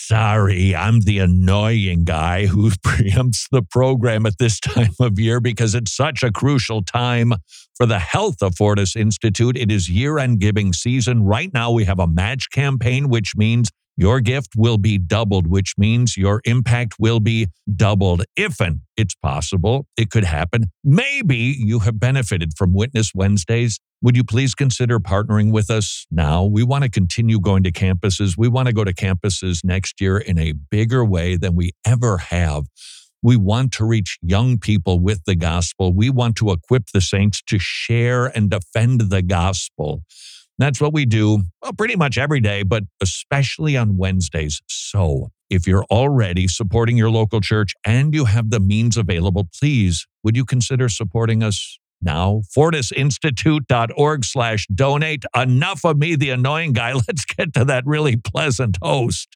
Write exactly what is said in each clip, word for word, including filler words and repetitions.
sorry, I'm the annoying guy who preempts the program at this time of year because it's such a crucial time for the health of Fortis Institute. It is year-end giving season. Right now, we have a match campaign, which means your gift will be doubled, which means your impact will be doubled. If and it's possible, it could happen. Maybe you have benefited from Witness Wednesdays. Would you please consider partnering with us now? We want to continue going to campuses. We want to go to campuses next year in a bigger way than we ever have. We want to reach young people with the gospel. We want to equip the saints to share and defend the gospel. That's what we do well, pretty much every day, but especially on Wednesdays. So if you're already supporting your local church and you have the means available, please, would you consider supporting us now? fortisinstitute.org slash donate. Enough of me, the annoying guy. Let's get to that really pleasant host.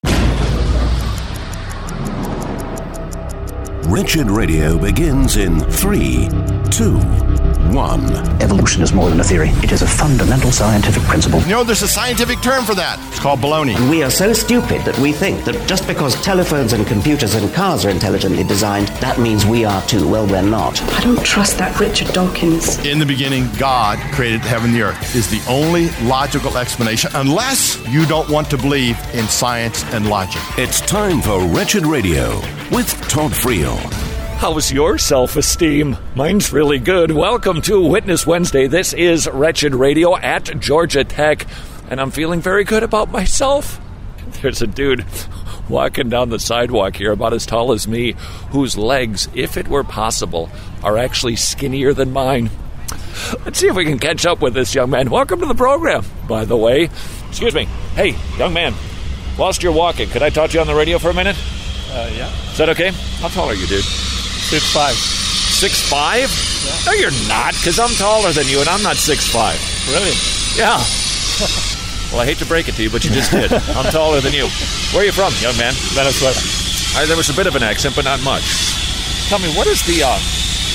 Wretched Radio begins in three, two, one. Evolution is more than a theory. It is a fundamental scientific principle. You know, there's a scientific term for that. It's called baloney. We are so stupid that we think that just because telephones and computers and cars are intelligently designed, that means we are too. Well, we're not. I don't trust that Richard Dawkins. In the beginning, God created heaven and the earth is the only logical explanation, unless you don't want to believe in science and logic. It's time for Wretched Radio with Todd Friel. How's your self-esteem? Mine's really good. Welcome to Witness Wednesday. This is Wretched Radio at Georgia Tech, and I'm feeling very good about myself. There's a dude walking down the sidewalk here about as tall as me, whose legs, if it were possible, are actually skinnier than mine. Let's see if we can catch up with this young man. Welcome to the program, by the way. Excuse me. Hey, young man, whilst you're walking, could I talk to you on the radio for a minute? Uh, yeah. Is that okay? How tall are you, dude? Six five. Six five? Yeah. No, you're not, because I'm taller than you, and I'm not six five. Really? Yeah. Well, I hate to break it to you, but you just did. I'm taller than you. Where are you from, young man? Venezuela. Uh, there was a bit of an accent, but not much. Tell me, what is the uh,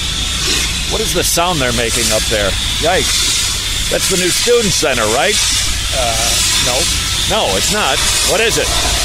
what is the sound they're making up there? Yikes! That's the new student center, right? Uh, no. No, it's not. What is it?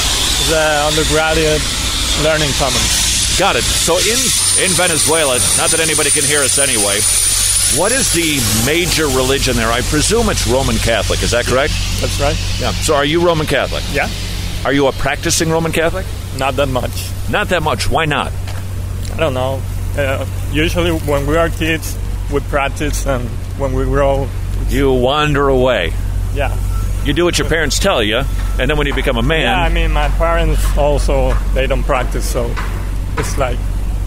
The undergraduate learning commons. Got it. So in, in Venezuela, not that anybody can hear us anyway, what is the major religion there? I presume it's Roman Catholic. Is that correct? That's right. Yeah. So are you Roman Catholic? Yeah. Are you a practicing Roman Catholic? Not that much. Not that much. Why not? I don't know. Uh, usually when we are kids, we practice, and when we grow... You wander away. Yeah. You do what your parents tell you, and then when you become a man... Yeah, I mean, my parents also, they don't practice, so it's like...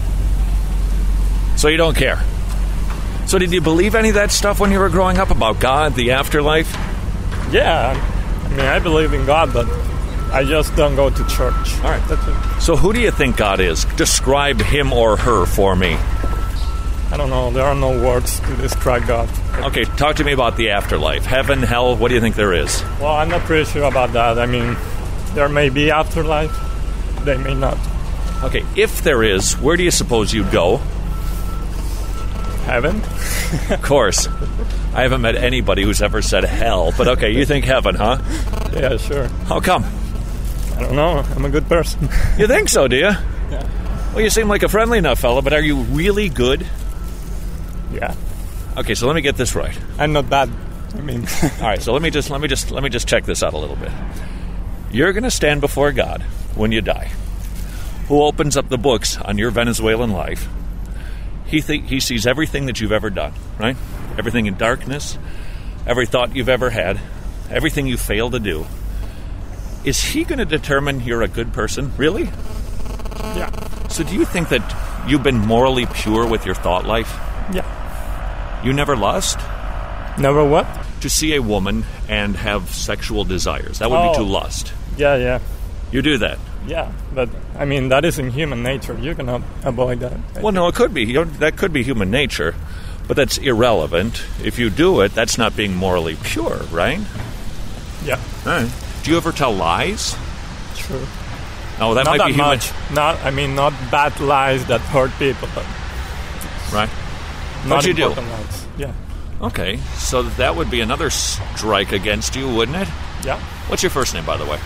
So you don't care? So did you believe any of that stuff when you were growing up about God, the afterlife? Yeah, I mean, I believe in God, but I just don't go to church. All right. That's it. So who do you think God is? Describe him or her for me. I don't know. There are no words to describe God. Okay, talk to me about the afterlife. Heaven, hell, what do you think there is? Well, I'm not pretty sure about that. I mean, there may be afterlife. They may not. Okay, if there is, where do you suppose you'd go? Heaven? Of course. I haven't met anybody who's ever said hell, but okay, you think heaven, huh? Yeah, sure. How come? I don't know. I'm a good person. You think so, do you? Yeah. Well, you seem like a friendly enough fella, but are you really good? Yeah. Okay, so let me get this right. I'm not bad. I mean... All right, so let me just let me just let me just check this out a little bit. You're going to stand before God when you die, who opens up the books on your Venezuelan life. He th- he sees everything that you've ever done, right? Everything in darkness, every thought you've ever had, everything you failed to do. Is he going to determine you're a good person? Really? Yeah. So do you think that you've been morally pure with your thought life? Yeah. You never lust? Never what? To see a woman and have sexual desires. That would oh. be to lust. Yeah, yeah. You do that? Yeah, but, I mean, that is in human nature. You cannot avoid that. I well, no, it could be. You know, that could be human nature, but that's irrelevant. If you do it, that's not being morally pure, right? Yeah. All right. Do you ever tell lies? True. No, that not might that be human. Much. Not, I mean, not bad lies that hurt people, but... Right. Not What you do? Lies. Yeah. Okay, so that would be another strike against you, wouldn't it? Yeah. What's your first name, by the way?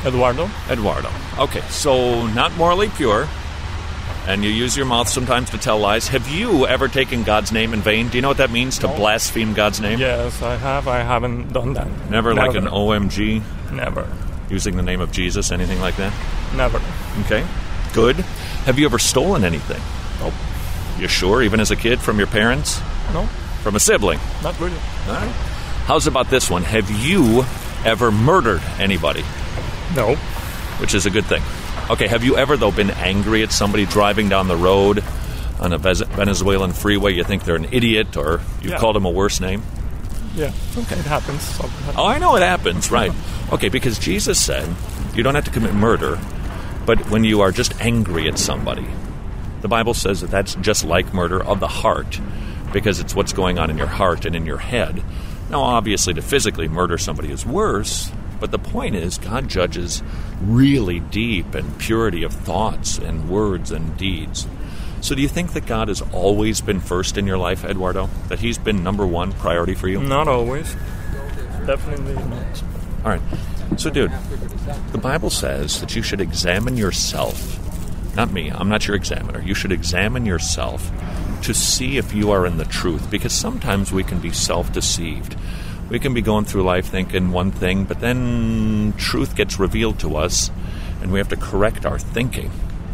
Eduardo. Eduardo. Okay, so not morally pure, and you use your mouth sometimes to tell lies. Have you ever taken God's name in vain? Do you know what that means, to No. blaspheme God's name? Yes, I have. I haven't done that. Never, like an O M G, Never. using the name of Jesus, anything like that? Never. Okay, good. Have you ever stolen anything? Nope. You sure, even as a kid, from your parents? No, From a sibling? not really. All right. How's about this one? Have you ever murdered anybody? No. Which is a good thing. Okay, have you ever, though, been angry at somebody driving down the road on a Vez- Venezuelan freeway? You think they're an idiot, or you've Yeah. called them a worse name? Yeah. Okay. It happens. Something happens. Oh, I know it happens, right. Okay, because Jesus said you don't have to commit murder, but when you are just angry at somebody, the Bible says that that's just like murder of the heart, because it's what's going on in your heart and in your head. Now, obviously, to physically murder somebody is worse, but the point is God judges really deep and purity of thoughts and words and deeds. So do you think that God has always been first in your life, Eduardo? That he's been number one priority for you? Not always. Definitely not. All right. So, dude, the Bible says that you should examine yourself. Not me. I'm not your examiner. You should examine yourself to see if you are in the truth, because sometimes we can be self-deceived. We can be going through life thinking one thing, but then truth gets revealed to us, and we have to correct our thinking.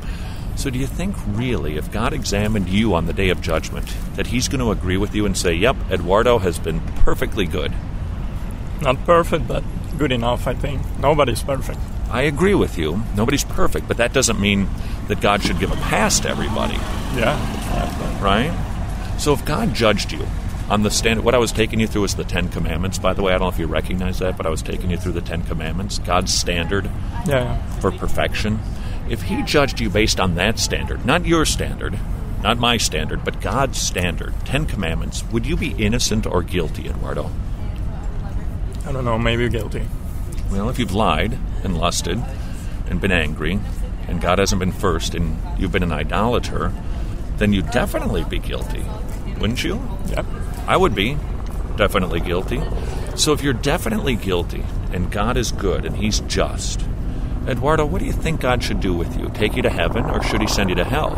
So do you think really, if God examined you on the day of judgment, that he's going to agree with you and say, yep, Eduardo has been perfectly good? Not perfect, but good enough, I think. Nobody's perfect. I agree with you. Nobody's perfect, but that doesn't mean that God should give a pass to everybody, Yeah. right? So if God judged you on the standard, what I was taking you through is the Ten Commandments, by the way. I don't know if you recognize that, but I was taking you through the Ten Commandments, God's standard Yeah. yeah. for perfection. If he judged you based on that standard, not your standard, not my standard, but God's standard, Ten Commandments, would you be innocent or guilty, Eduardo? I don't know. Maybe guilty. Well, if you've lied and lusted and been angry, and God hasn't been first, and you've been an idolater, then you'd definitely be guilty, wouldn't you? Yep. I would be definitely guilty. So if you're definitely guilty, and God is good, and he's just, Eduardo, what do you think God should do with you? Take you to heaven, or should he send you to hell?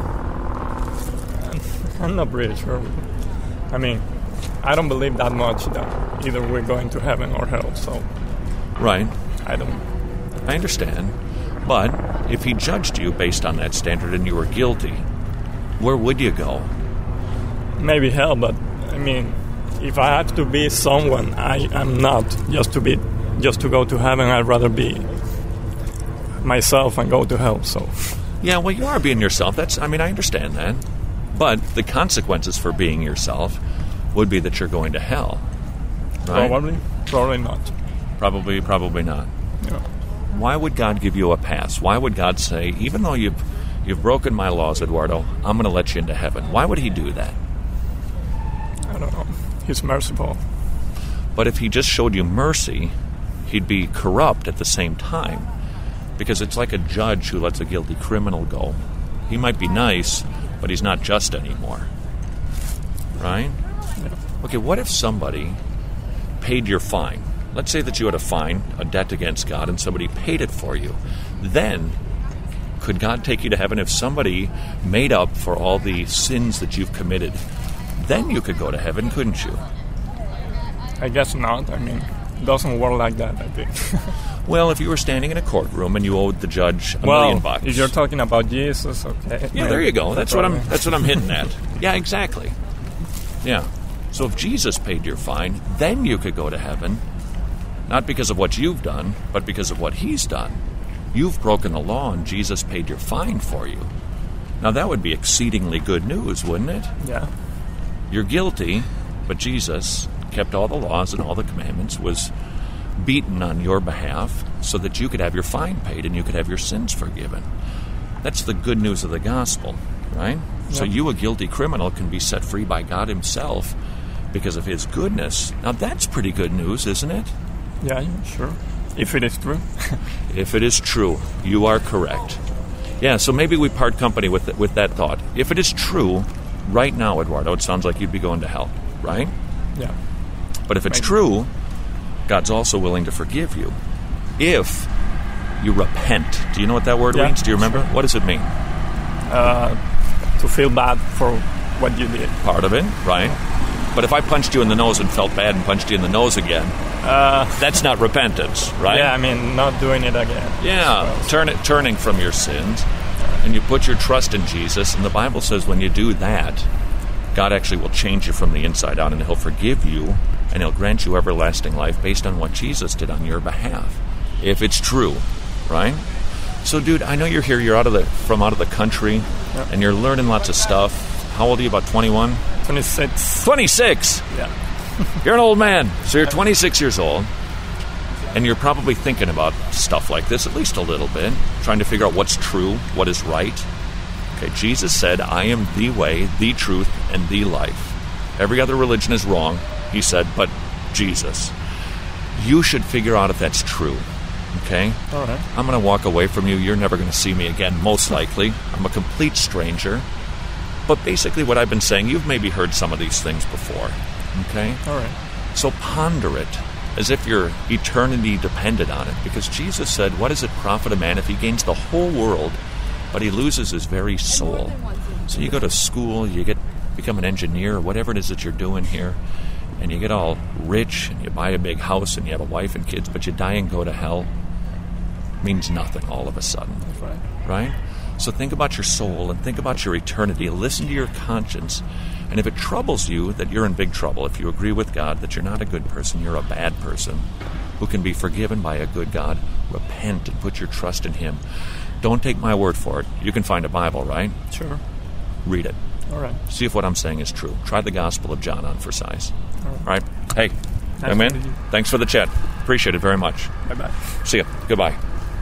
I'm not really sure. I mean, I don't believe that much that either we're going to heaven or hell, so Right. I don't. I understand. But if he judged you based on that standard and you were guilty, where would you go? Maybe hell, but I mean, if I have to be someone I am not, just to be, just to go to heaven, I'd rather be myself and go to hell. So Yeah, well, you are being yourself. That's, I mean, I understand that. But the consequences for being yourself would be that you're going to hell. Right? probably, probably not. Probably, probably not. Yeah. Why would God give you a pass? Why would God say, even though you've you've broken my laws, Eduardo, I'm going to let you into heaven? Why would he do that? I don't know. He's merciful. But if he just showed you mercy, he'd be corrupt at the same time. Because it's like a judge who lets a guilty criminal go. He might be nice, but he's not just anymore. Right? Yeah. Okay, what if somebody paid your fine? Let's say that you had a fine, a debt against God, and somebody paid it for you. Then, could God take you to heaven if somebody made up for all the sins that you've committed? Then you could go to heaven, couldn't you? I guess not. I mean, it doesn't work like that, I think. Well, if you were standing in a courtroom and you owed the judge a well, million bucks. if you're talking about Jesus, okay. Yeah, there you go. That's what I'm Probably. that's what I'm hitting at. Yeah, exactly. Yeah. So if Jesus paid your fine, then you could go to heaven. Not because of what you've done, but because of what he's done. You've broken the law and Jesus paid your fine for you. Now that would be exceedingly good news, wouldn't it? Yeah. You're guilty, but Jesus kept all the laws and all the commandments, was beaten on your behalf so that you could have your fine paid and you could have your sins forgiven. That's the good news of the gospel, right? Yeah. So you, a guilty criminal, can be set free by God himself because of his goodness. Now that's pretty good news, isn't it? Yeah, yeah, sure. If it is true. If it is true, you are correct. Yeah, so maybe we part company with with that thought. If it is true, right now, Eduardo, it sounds like you'd be going to hell, right? Yeah. But if it's Maybe. true, God's also willing to forgive you if you repent. Do you know what that word Yeah, means? Do you remember? sure. What does it mean? Uh, to feel bad for what you did. Part of it, right? But if I punched you in the nose and felt bad and punched you in the nose again, Uh, that's not repentance, right? Yeah, I mean, not doing it again. Yeah, turn it, turning from your sins, and you put your trust in Jesus, and the Bible says when you do that, God actually will change you from the inside out, and He'll forgive you, and He'll grant you everlasting life based on what Jesus did on your behalf, if it's true, right? So, dude, I know you're here. You're out of the from out of the country, Yeah. and you're learning lots of stuff. How old are you? About twenty-one? twenty-six. twenty-six. Yeah. You're an old man. So you're twenty-six years old, and you're probably thinking about stuff like this at least a little bit, trying to figure out what's true, what is right. Okay, Jesus said, I am the way, the truth, and the life. Every other religion is wrong, He said, but Jesus. You should figure out if that's true, okay? All right. I'm going to walk away from you. You're never going to see me again, most likely. I'm a complete stranger. But basically what I've been saying, you've maybe heard some of these things before, okay? All right. So ponder it as if your eternity depended on it. Because Jesus said, what does it profit a man if he gains the whole world, but he loses his very soul? So you go to school, you get become an engineer, or whatever it is that you're doing here, and you get all rich, and you buy a big house, and you have a wife and kids, but you die and go to hell. It means nothing all of a sudden. That's right. Right? So think about your soul and think about your eternity. Listen to your conscience. And if it troubles you that you're in big trouble, if you agree with God that you're not a good person, you're a bad person who can be forgiven by a good God, repent and put your trust in Him. Don't take my word for it. You can find a Bible, right? Sure. Read it. All right. See if what I'm saying is true. Try the Gospel of John on for size. All All right? Hey, Nice young man, to meet you. thanks for the chat. Appreciate it very much. Bye-bye. See ya. Goodbye.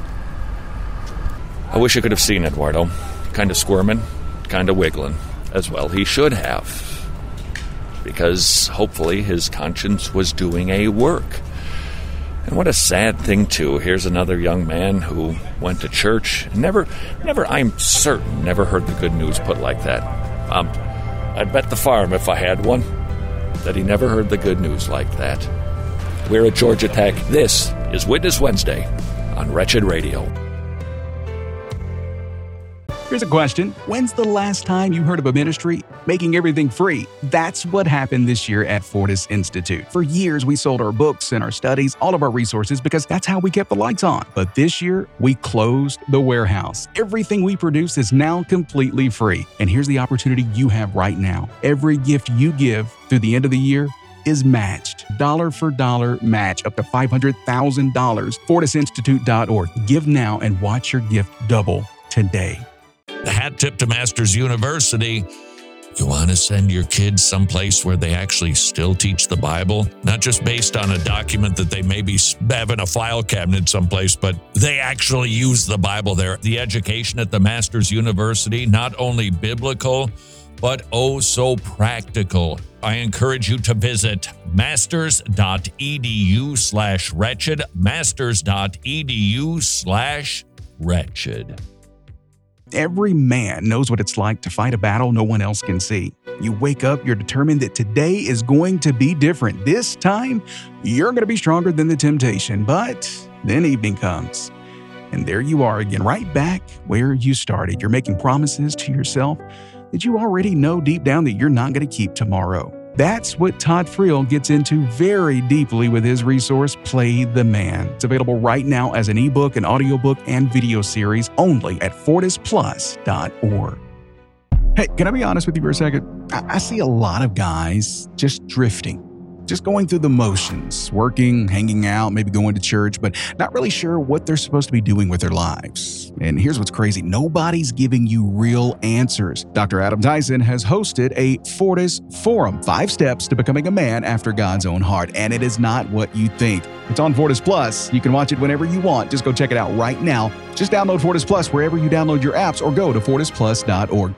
I wish I could have seen Eduardo. Kind of squirming, kind of wiggling. As well he should have. Because hopefully his conscience was doing a work. And what a sad thing, too. Here's another young man who went to church and never, never, I'm certain, never heard the good news put like that. Um, I'd bet the farm if I had one that he never heard the good news like that. We're at Georgia Tech. This is Witness Wednesday on Wretched Radio. Here's a question. When's the last time you heard of a ministry making everything free? That's what happened this year at Fortis Institute. For years, we sold our books and our studies, all of our resources, because that's how we kept the lights on. But this year, we closed the warehouse. Everything we produce is now completely free. And here's the opportunity you have right now. Every gift you give through the end of the year is matched. Dollar for dollar match up to five hundred thousand dollars. Fortis Institute dot org. Give now and watch your gift double today. The hat tip to Masters University. You want to send your kids someplace where they actually still teach the Bible? Not just based on a document that they maybe have in a file cabinet someplace, but they actually use the Bible there. The education at the Masters University, not only biblical, but oh so practical. I encourage you to visit masters.edu slash wretched, masters.edu slash wretched. Every man knows what it's like to fight a battle no one else can see. You wake up, you're determined that today is going to be different. This time, you're going to be stronger than the temptation. But then evening comes, and there you are again, right back where you started. You're making promises to yourself that you already know deep down that you're not going to keep tomorrow. That's what Todd Friel gets into very deeply with his resource, Play the Man. It's available right now as an ebook, an audiobook, and video series only at fortis plus dot org. Hey, can I be honest with you for a second? I, I see a lot of guys just drifting, just going through the motions, working, hanging out, maybe going to church, but not really sure what they're supposed to be doing with their lives. And here's what's crazy. Nobody's giving you real answers. Doctor Adam Tyson has hosted a Fortis Forum, five steps to becoming a man after God's own heart. And it is not what you think. It's on Fortis Plus. You can watch it whenever you want. Just go check it out right now. Just download Fortis Plus wherever you download your apps or go to fortis plus dot org.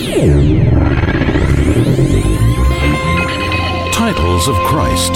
Titles of Christ.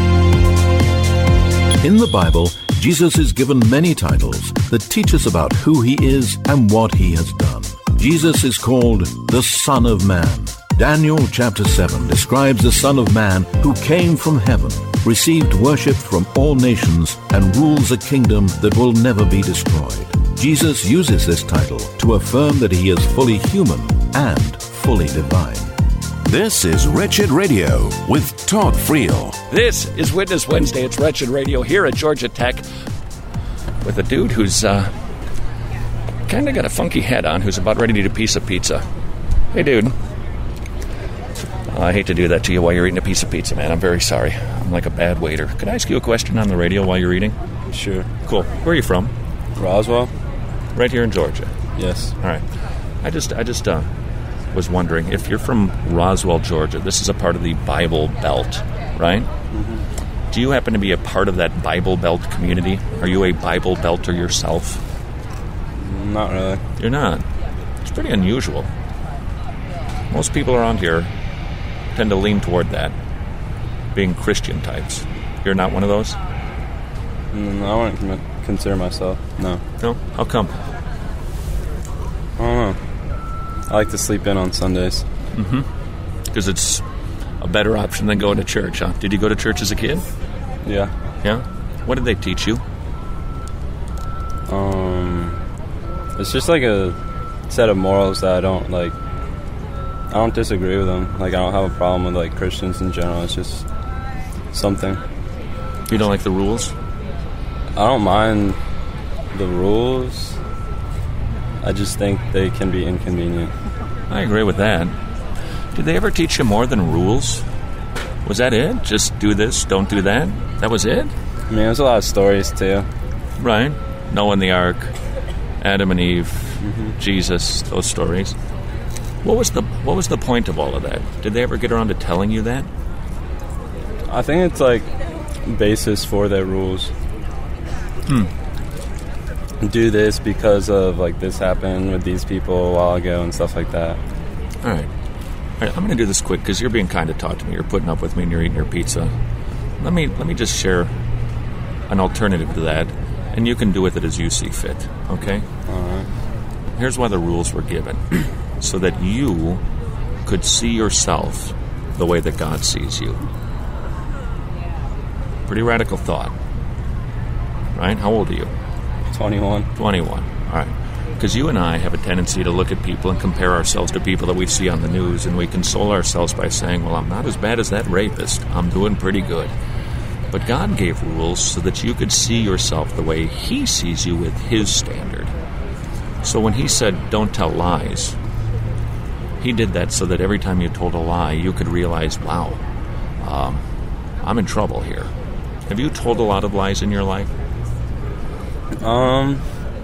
In the Bible, Jesus is given many titles that teach us about who he is and what he has done. Jesus is called the Son of Man, Daniel chapter seven describes the Son of Man who came from heaven, received worship from all nations, and rules a kingdom that will never be destroyed. Jesus uses this title to affirm that he is fully human and fully divine. This is Wretched Radio with Todd Friel. This is Witness Wednesday. It's Wretched Radio here at Georgia Tech with a dude who's uh, kind of got a funky hat on, who's about ready to eat a piece of pizza. Hey, dude. I hate to do that to you while you're eating a piece of pizza, man. I'm very sorry. I'm like a bad waiter. Could I ask you a question on the radio while you're eating? Sure. Cool. Where are you from? Roswell. Right here in Georgia? Yes. All right. I just, I just uh, was wondering, if you're from Roswell, Georgia, this is a part of the Bible Belt, right? Mm-hmm. Do you happen to be a part of that Bible Belt community? Are you a Bible Belter yourself? Not really. You're not? It's pretty unusual. Most people around here tend to lean toward that, being Christian types. You're not one of those? Mm, I wouldn't consider myself, no. No? How come? I don't know. I like to sleep in on Sundays. Mm-hmm. Because it's a better option than going to church, huh? Did you go to church as a kid? Yeah. Yeah? What did they teach you? Um, it's just like a set of morals that I don't, like, I don't disagree with them. Like, I don't have a problem with, like, Christians in general. It's just something. You don't like the rules? I don't mind the rules. I just think they can be inconvenient. I agree with that. Did they ever teach you more than rules? Was that it? Just do this, don't do that? That was it? I mean, there's a lot of stories, too. Right. Noah and the Ark, Adam and Eve, mm-hmm. Jesus, those stories. What was the what was the point of all of that? Did they ever get around to telling you that? I think it's like basis for their rules. Hmm. Do this because of like this happened with these people a while ago and stuff like that. All right. All right, I'm going to do this quick because you're being kind to talk to me. You're putting up with me and you're eating your pizza. Let me let me just share an alternative to that, and you can do with it as you see fit, okay? All right. Here's why the rules were given. So that you could see yourself the way that God sees you. Pretty radical thought. Right? How old are you? twenty-one. twenty-one. All right. Because you and I have a tendency to look at people and compare ourselves to people that we see on the news, and we console ourselves by saying, well, I'm not as bad as that rapist. I'm doing pretty good. But God gave rules so that you could see yourself the way He sees you with His standard. So when He said, don't tell lies, He did that so that every time you told a lie, you could realize, wow, um, I'm in trouble here. Have you told a lot of lies in your life? Um,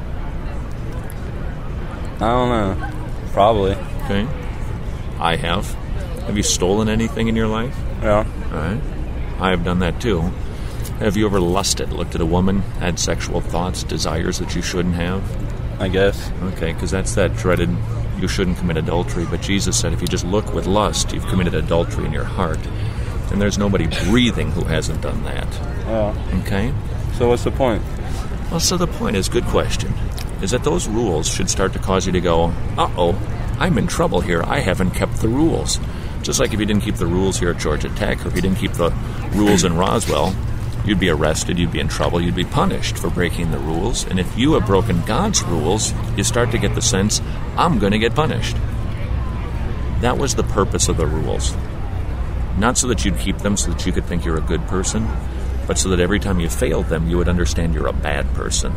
I don't know. Probably. Okay. I have. Have you stolen anything in your life? Yeah. All right. I have done that too. Have you ever lusted, looked at a woman, had sexual thoughts, desires that you shouldn't have? I guess. Okay, because that's that dreaded, you shouldn't commit adultery. But Jesus said if you just look with lust, you've committed adultery in your heart. And there's nobody breathing who hasn't done that. Yeah. Okay? So what's the point? Well, so the point is, good question, is that those rules should start to cause you to go, uh-oh, I'm in trouble here. I haven't kept the rules. Just like if you didn't keep the rules here at Georgia Tech, or if you didn't keep the rules in Roswell, you'd be arrested, you'd be in trouble, you'd be punished for breaking the rules. And if you have broken God's rules, you start to get the sense, I'm going to get punished. That was the purpose of the rules. Not so that you'd keep them so that you could think you're a good person, but so that every time you failed them, you would understand you're a bad person.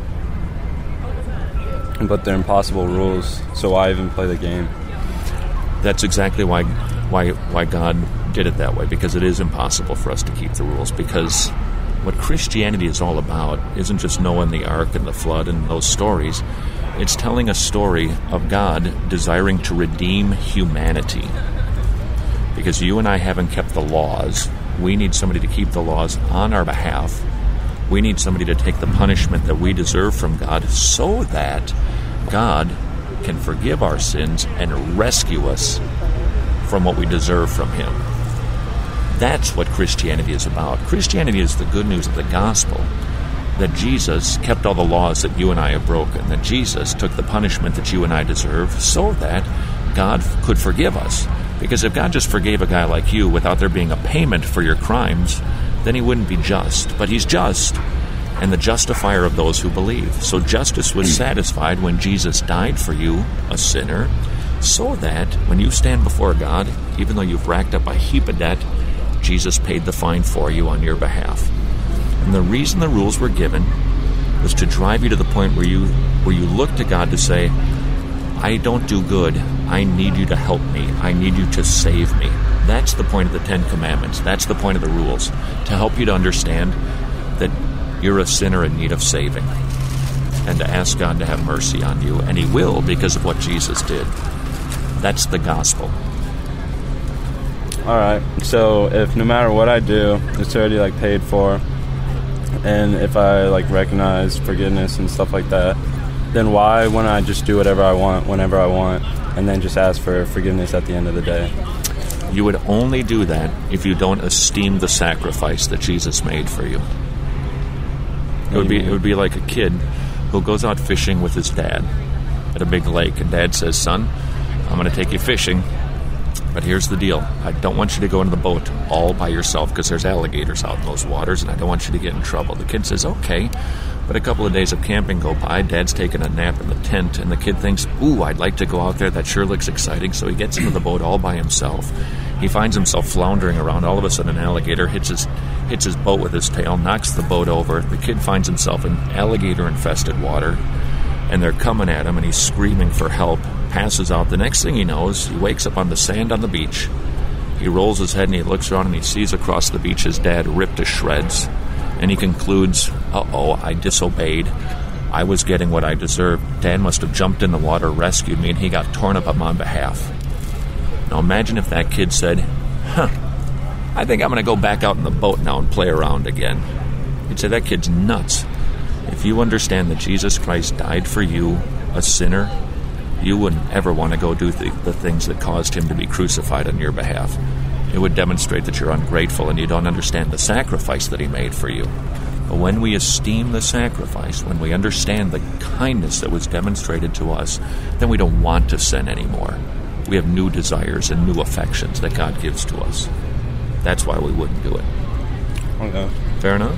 But they're impossible rules, so why even play the game? That's exactly why why why God did it that way, because it is impossible for us to keep the rules, because what Christianity is all about isn't just Noah and the Ark and the flood and those stories. It's telling a story of God desiring to redeem humanity. Because you and I haven't kept the laws, we need somebody to keep the laws on our behalf. We need somebody to take the punishment that we deserve from God so that God can forgive our sins and rescue us from what we deserve from Him. That's what Christianity is about. Christianity is the good news of the gospel, that Jesus kept all the laws that you and I have broken, that Jesus took the punishment that you and I deserve so that God could forgive us. Because if God just forgave a guy like you without there being a payment for your crimes, then he wouldn't be just. But he's just, and the justifier of those who believe. So justice was satisfied when Jesus died for you, a sinner, so that when you stand before God, even though you've racked up a heap of debt, Jesus paid the fine for you on your behalf. And the reason the rules were given was to drive you to the point where you where you look to God to say, I don't do good. I need you to help me. I need you to save me. That's the point of the Ten Commandments. That's the point of the rules, to help you to understand that you're a sinner in need of saving, and to ask God to have mercy on you. And he will, because of what Jesus did. That's the gospel. All right. So if no matter what I do, it's already like paid for, and if I like recognize forgiveness and stuff like that, then why wouldn't I just do whatever I want, whenever I want, and then just ask for forgiveness at the end of the day? You would only do that if you don't esteem the sacrifice that Jesus made for you. It would be it would be like a kid who goes out fishing with his dad at a big lake, and Dad says, son, I'm going to take you fishing, but here's the deal. I don't want you to go into the boat all by yourself because there's alligators out in those waters, and I don't want you to get in trouble. The kid says, okay. But a couple of days of camping go by, Dad's taking a nap in the tent, and the kid thinks, ooh, I'd like to go out there. That sure looks exciting. So he gets into the boat all by himself. He finds himself floundering around. All of a sudden, an alligator hits his hits his boat with his tail, knocks the boat over. The kid finds himself in alligator-infested water, and they're coming at him, and he's screaming for help, passes out. The next thing he knows, he wakes up on the sand on the beach. He rolls his head, and he looks around, and he sees across the beach his dad ripped to shreds. And he concludes, uh-oh, I disobeyed. I was getting what I deserved. Dad must have jumped in the water, rescued me, and he got torn up on my behalf. Now imagine if that kid said, huh, I think I'm going to go back out in the boat now and play around again. You'd say, that kid's nuts. If you understand that Jesus Christ died for you, a sinner, you wouldn't ever want to go do the, the things that caused him to be crucified on your behalf. It would demonstrate that you're ungrateful and you don't understand the sacrifice that he made for you. But when we esteem the sacrifice, when we understand the kindness that was demonstrated to us, then we don't want to sin anymore. We have new desires and new affections that God gives to us. That's why we wouldn't do it. Okay. Fair enough?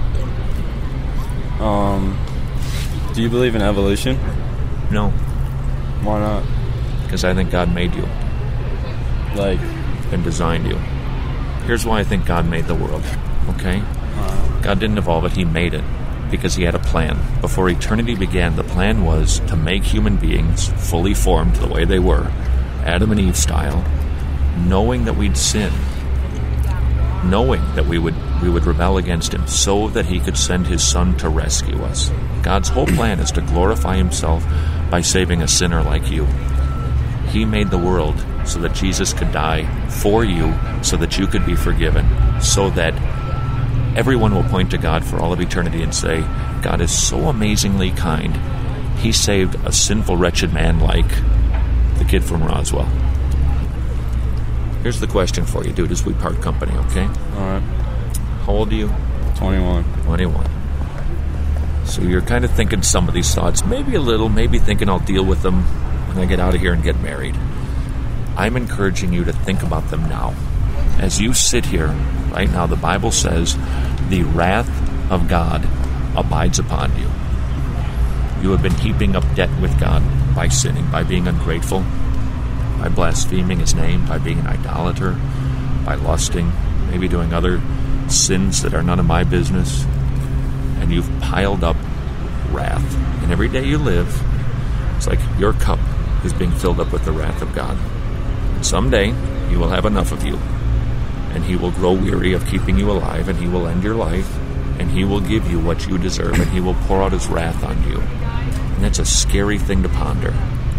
Um, do you believe in evolution? No. Why not? Because I think God made you. Like... and designed you. Here's why I think God made the world, okay? Uh, God didn't evolve it, he made it because he had a plan. Before eternity began, the plan was to make human beings fully formed the way they were, Adam and Eve style, knowing that we'd sin, knowing that we would we would rebel against him so that he could send his son to rescue us. God's whole plan is to glorify himself by saving a sinner like you. He made the world so that Jesus could die for you, so that you could be forgiven, so that everyone will point to God for all of eternity and say, God is so amazingly kind. He saved a sinful, wretched man like the kid from Roswell. Here's the question for you, dude, as we part company, okay? All right. How old are you? twenty-one. twenty-one. So you're kind of thinking some of these thoughts, maybe a little, maybe thinking I'll deal with them when I get out of here and get married. I'm encouraging you to think about them now. As you sit here right now, the Bible says the wrath of God abides upon you. You have been heaping up debt with God by sinning, by being ungrateful, by blaspheming his name, by being an idolater, by lusting, maybe doing other sins that are none of my business. And you've piled up wrath. And every day you live, it's like your cup is being filled up with the wrath of God. And someday, he will have enough of you. And he will grow weary of keeping you alive, and he will end your life, and he will give you what you deserve, and he will pour out his wrath on you. And that's a scary thing to ponder.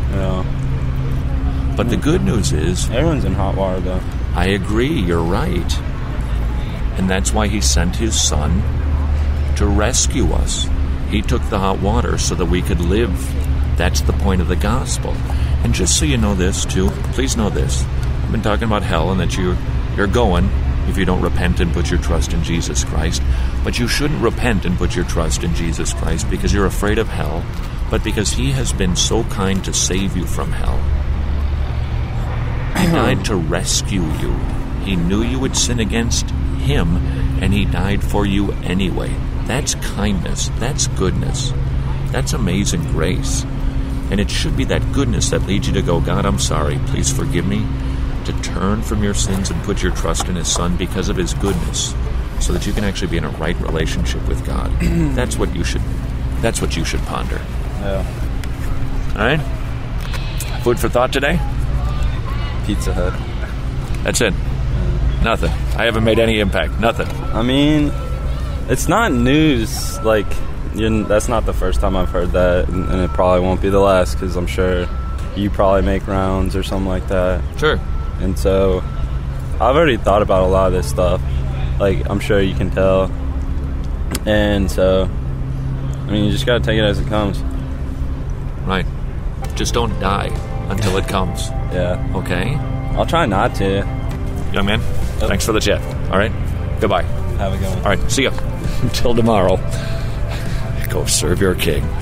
Yeah. But the good news is... everyone's in hot water, though. I agree, you're right. And that's why he sent his son to rescue us. He took the hot water so that we could live. That's the point of the gospel. And just so you know this, too, please know this. I've been talking about hell and that you're, you're going if you don't repent and put your trust in Jesus Christ. But you shouldn't repent and put your trust in Jesus Christ because you're afraid of hell, but because he has been so kind to save you from hell. died to rescue you. He knew you would sin against him, and he died for you anyway. That's kindness. That's goodness. That's amazing grace. And it should be that goodness that leads you to go, God, I'm sorry. Please forgive me. To turn from your sins and put your trust in his son because of his goodness, so that you can actually be in a right relationship with God. That's what you should that's what you should ponder. Yeah. All right? Food for thought today? Pizza Hut. That's it. Nothing. I haven't made any impact. Nothing. I mean, it's not news. Like, you're, that's not the first time I've heard that, and, and it probably won't be the last, because I'm sure you probably make rounds or something like that. Sure. And so I've already thought about a lot of this stuff. Like, I'm sure you can tell. And so, I mean, you just got to take it as it comes. Right. Just don't die until it comes. Yeah. Okay? I'll try not to. Young man, yep. Thanks for the chat. All right? Goodbye. Have a good one. All right. See ya. Until tomorrow. Go serve your king.